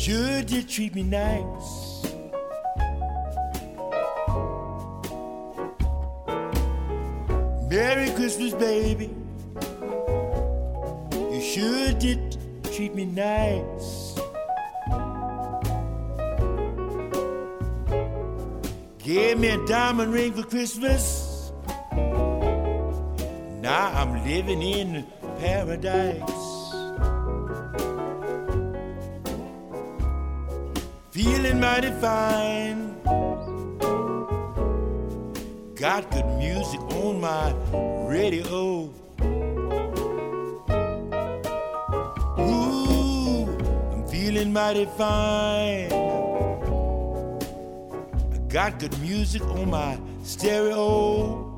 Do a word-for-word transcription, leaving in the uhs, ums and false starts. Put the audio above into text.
sure did treat me nice. Merry Christmas, baby. You sure did treat me nice. Gave me a diamond ring for Christmas. Now I'm living in paradise. Feeling mighty fine. Got good music on my radio. Ooh, I'm feeling mighty fine. I got good music on my stereo.